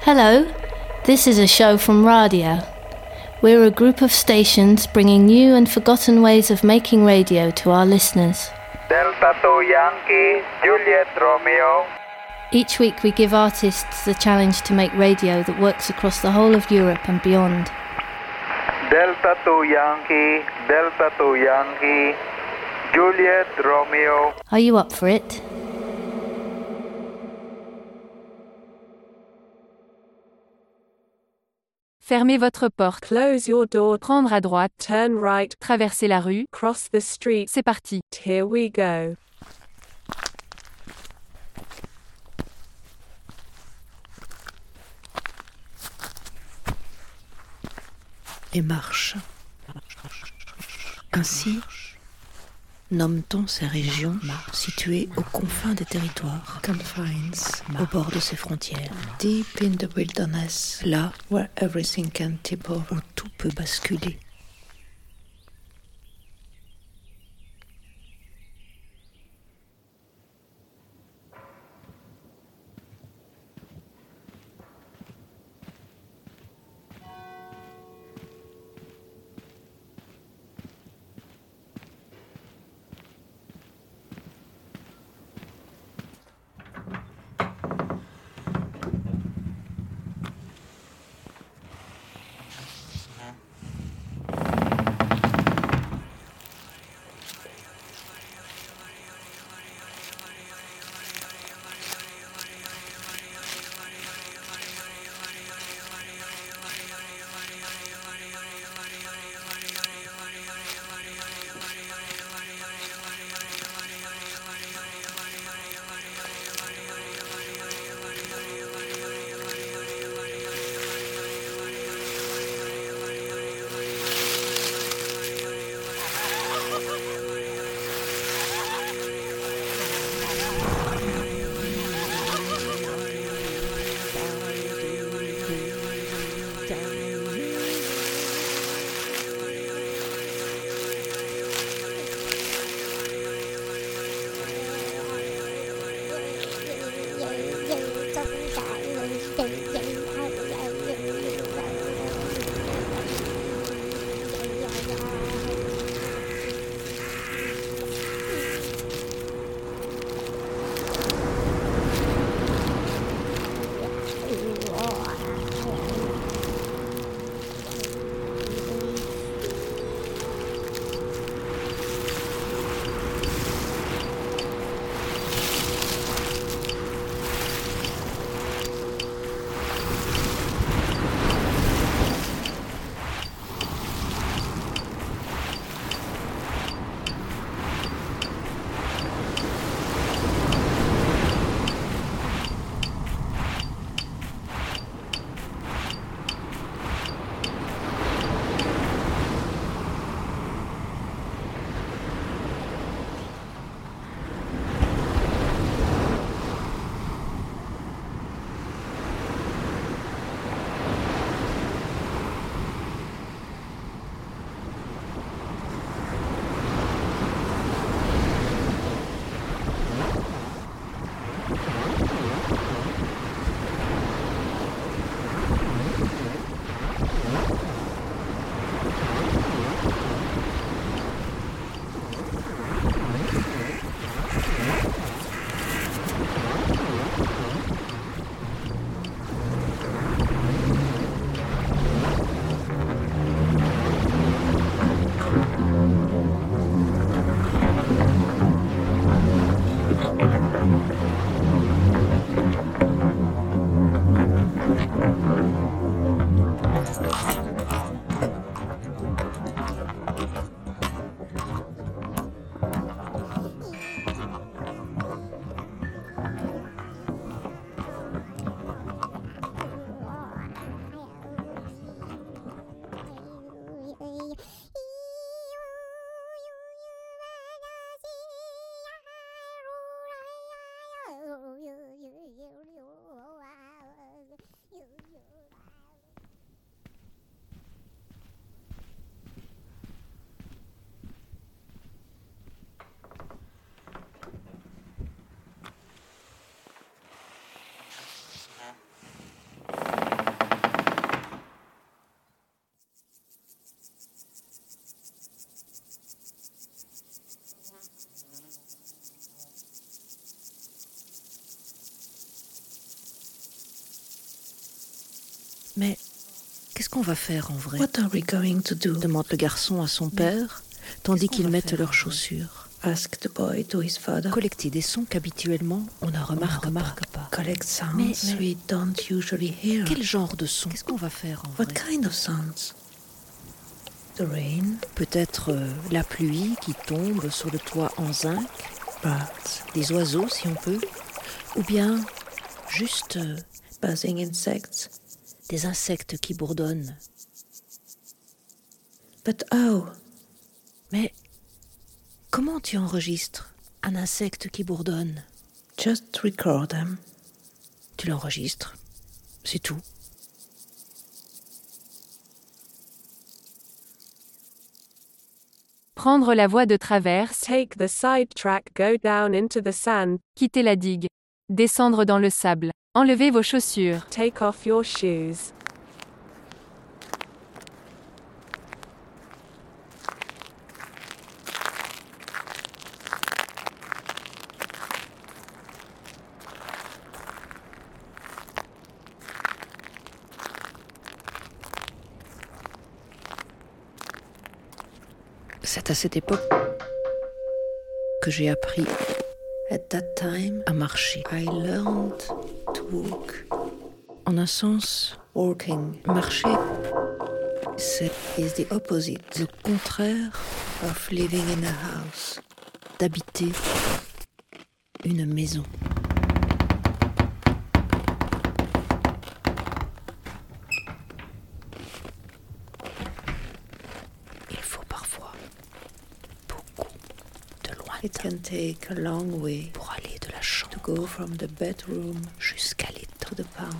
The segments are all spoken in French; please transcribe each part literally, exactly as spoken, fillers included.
Hello, this is a show from Radio. We're a group of stations bringing new and forgotten ways of making radio to our listeners. Delta two Yankee, Juliet Romeo. Each week we give artists the challenge to make radio that works across the whole of Europe and beyond. Delta two Yankee, Delta two Yankee, Juliet Romeo. Are you up for it? Fermez votre porte. Close your door. Prendre à droite. Turn right. Traverser la rue. Cross the street. C'est parti. Here we go. Et marche. Ainsi nomme-t-on ces régions situées aux confins des territoires, confines, au bord de ces frontières, deep in the wilderness, là where everything can tip over, où tout peut basculer. Mais qu'est-ce qu'on va faire en vrai? What are we going to do? Demande le garçon à son père, tandis qu'ils mettent leurs chaussures. Ask the boy to his father. Collecter des sons qu'habituellement on ne remarque, on ne remarque pas. pas. Collect sounds mais, mais, we don't usually hear. Quel genre de son? Qu'est-ce qu'on va faire en What vrai? kind of sounds? The rain. Peut-être euh, la pluie qui tombe sur le toit en zinc. Birds. Des oiseaux si on peut. Ou bien juste euh, buzzing insects. Des insectes qui bourdonnent. But how? Mais comment tu enregistres un insecte qui bourdonne? Just record them. Tu l'enregistres. C'est tout. Prendre la voie de traverse. Take the side track, go down into the sand. Quitter la digue. Descendre dans le sable. Enlevez vos chaussures. Take off your shoes. C'est à cette époque que j'ai appris At that time, à marcher. I learned to walk. En un sens, Walking marcher, c'est is the opposite le contraire of living in a house. D'habiter une maison. Il faut parfois beaucoup de lointain. It can take a long way Pour aller de la chambre to go from the bedroom jusqu'à l'étang. to the pound.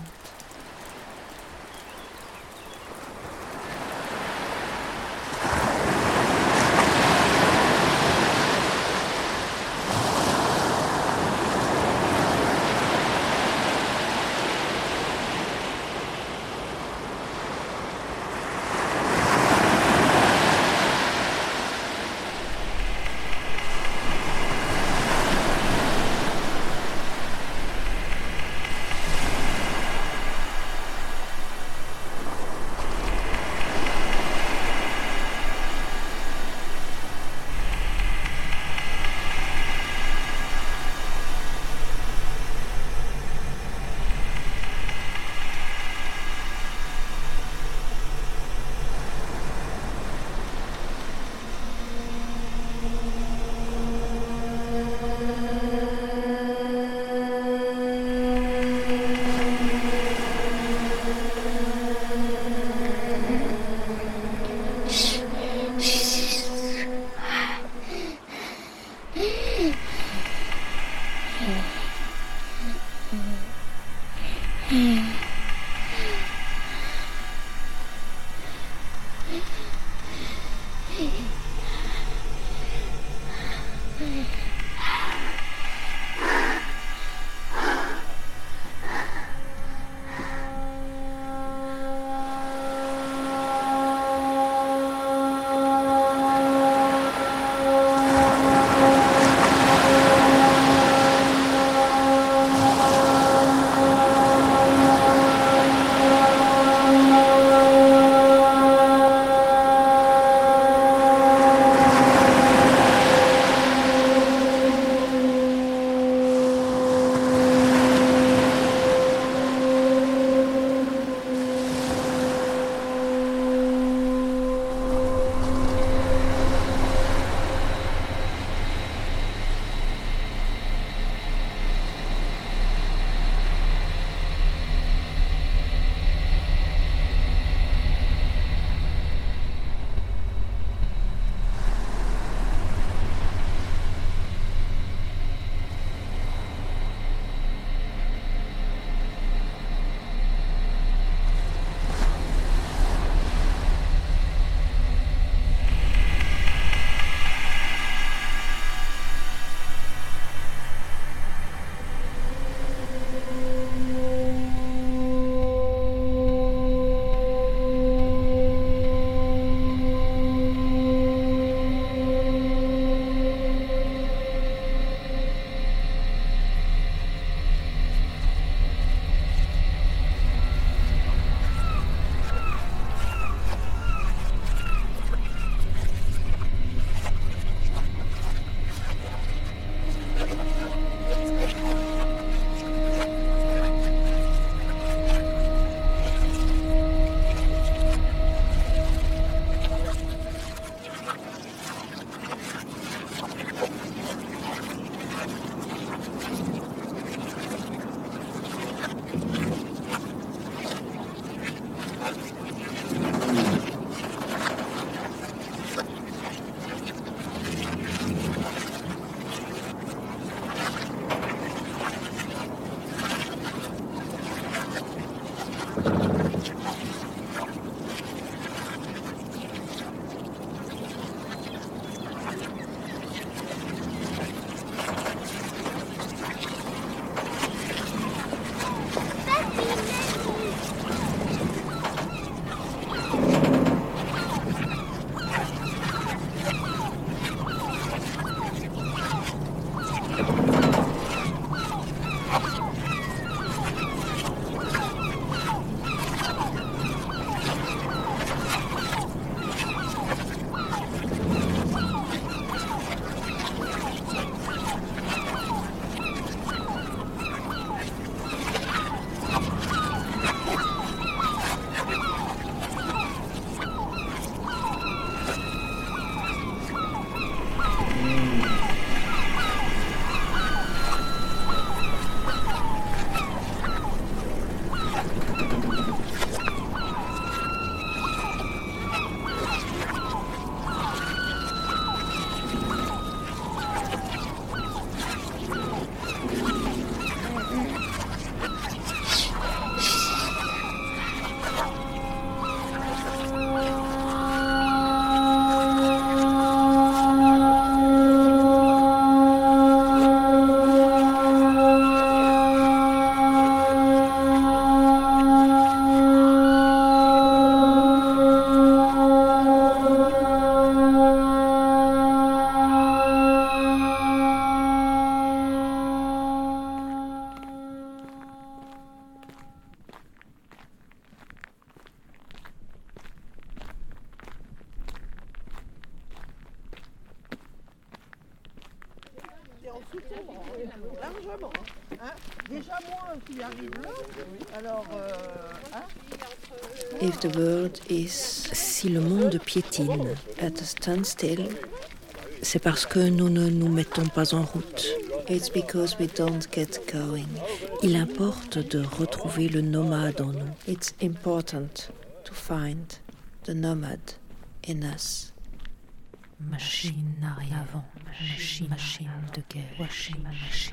Largement. Hein? Déjà moi qui arrive là, alors... Euh, hein? If the world is, Si le monde piétine, at a standstill, c'est parce que nous ne nous mettons pas en route. it's because we don't get going. Il importe de retrouver le nomade en nous. It's important to find the nomad in us. Machine arrière avant, machine, machine de guerre, machine, machine.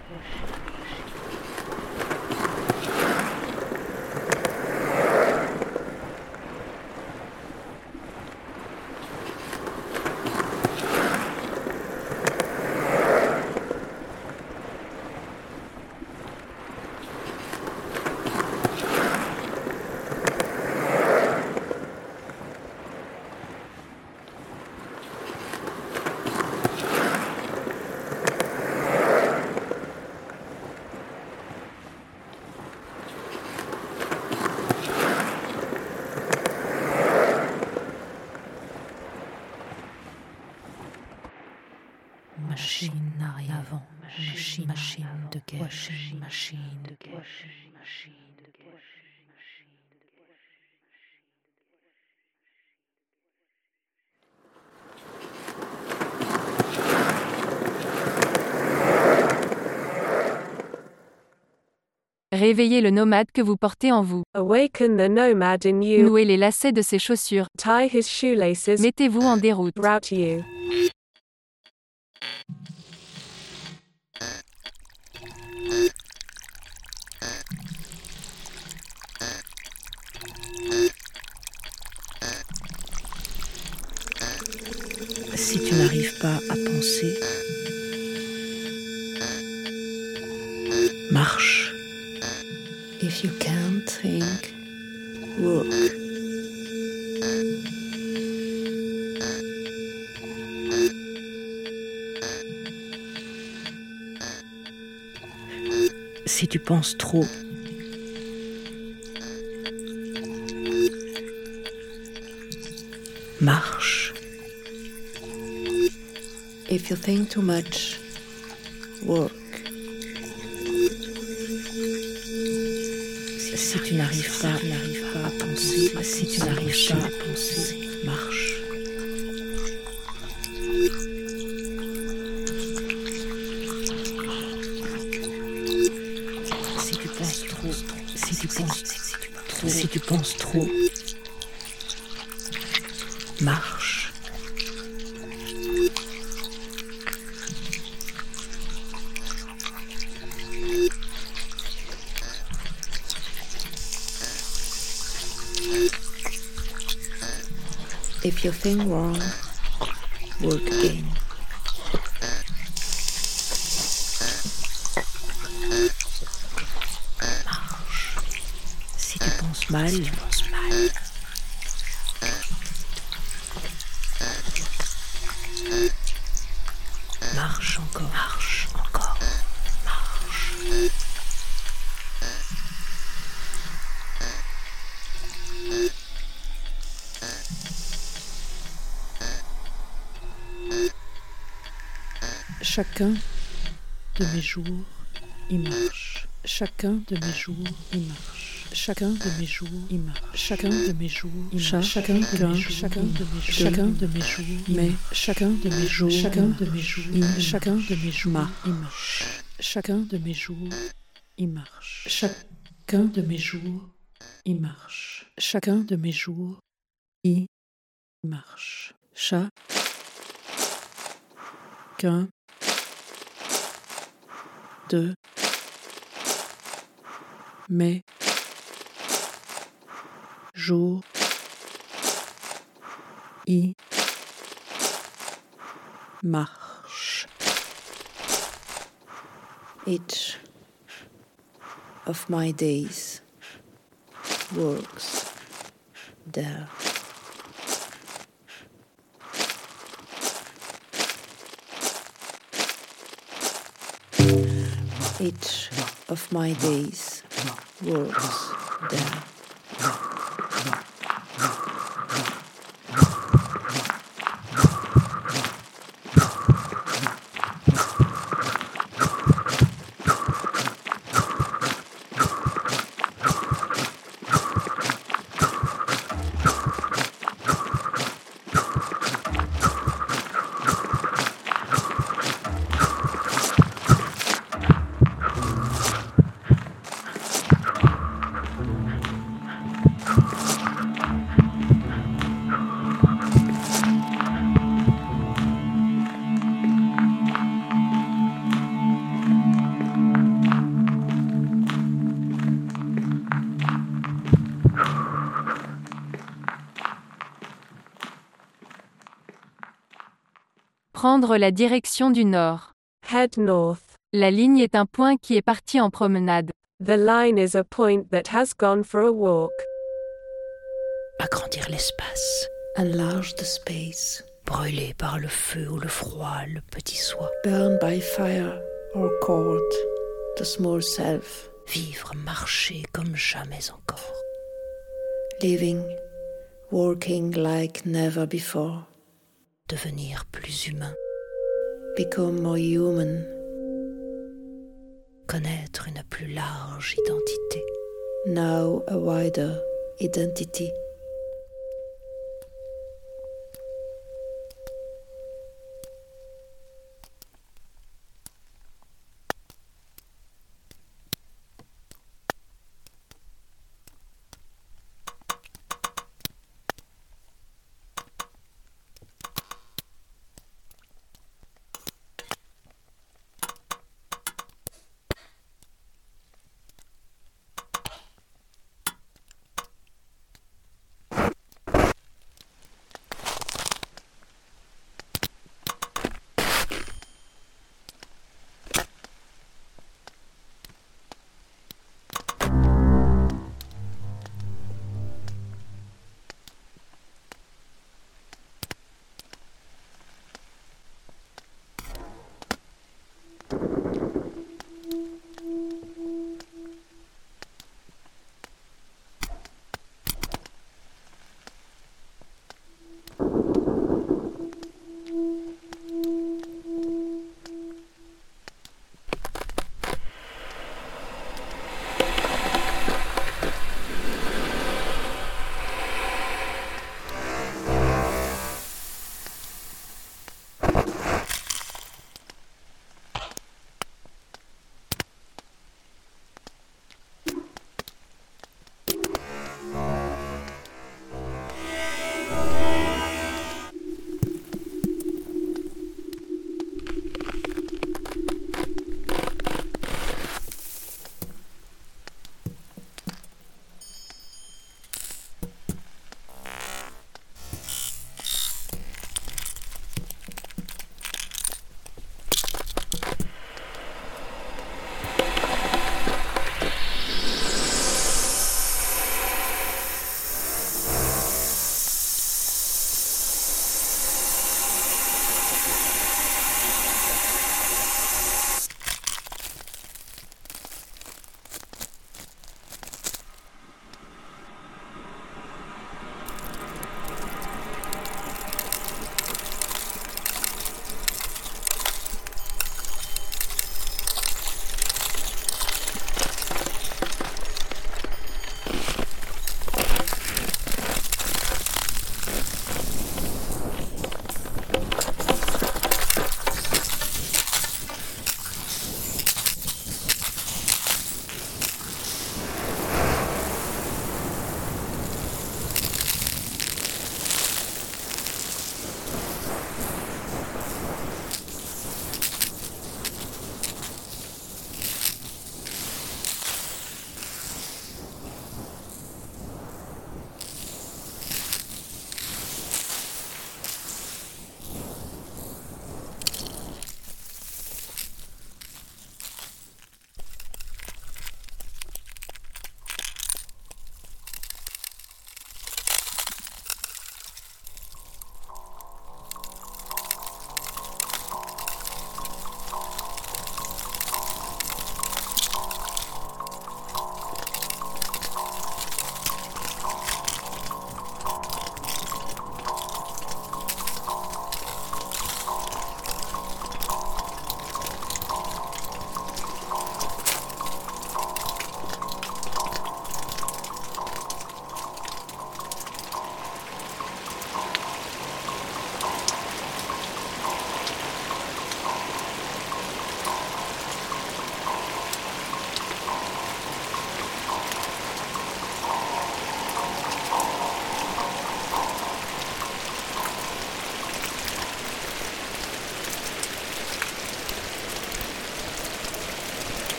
Machine arrière avant, machine, machine de guerre, machine, machine de guerre, machine de guerre. Réveillez le nomade que vous portez en vous. Awaken the nomad in you. Nouez les lacets de ses chaussures. Tie his shoelaces. Mettez-vous en déroute. Route you. Si tu n'arrives pas à penser, marche. If you can't think, walk. Si tu penses trop, marche. If you think too much, walk. Si tu n'arrives pas, n'arrives pas à penser, si tu n'arrives pas à penser, marche. Si tu penses trop, si tu penses trop, si tu penses trop, marche. If you think wrong, walk again. Si tu penses mal, tu penses mal. Marche encore, marche encore, marche. Chacun de mes jours, il marche. Chacun de mes jours, il marche. Chacun de mes jours, il marche. Chacun de mes jours, il marche. Chacun de mes jours, chacun de mes jours, chacun de mes jours, mais chacun de mes jours, chacun de mes jours, chacun de mes jours, il marche. Chacun de mes jours, il marche. Chacun de mes jours, il marche. Chacun de mes jours, il marche. Chacun de mes jours, il marche. Each of my days works there. Each of my days works there. Prendre la direction du nord. Head north. La ligne est un point qui est parti en promenade. The line is a point that has gone for a walk. Agrandir l'espace. Enlarge the space. Brûlé par le feu ou le froid, le petit soi. Burn by fire or cold, the small self. Vivre, marcher comme jamais encore. Living, walking like never before. Devenir plus humain. Become more human. Connaître une plus large identité. Now a wider identity.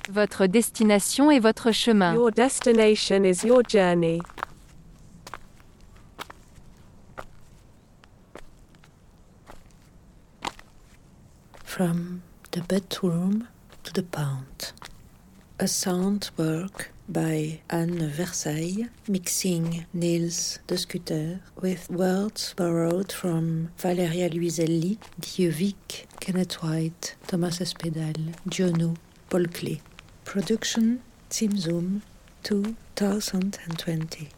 Votre destination est votre chemin. Your destination is your journey. From the bedroom to the pound. A sound work by Anne Versailles, mixing Niels de Scuter with words borrowed from Valeria Luiselli, Dieuvik, Kenneth White, Thomas Espedal, Giono, Paul Klee. Production Team Zoom two thousand twenty.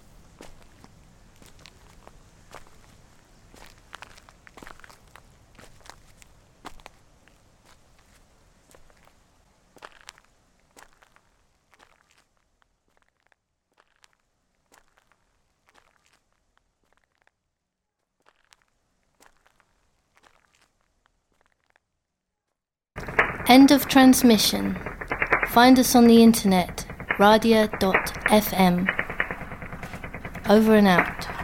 End of transmission. Find us on the internet, radia dot f m. Over and out.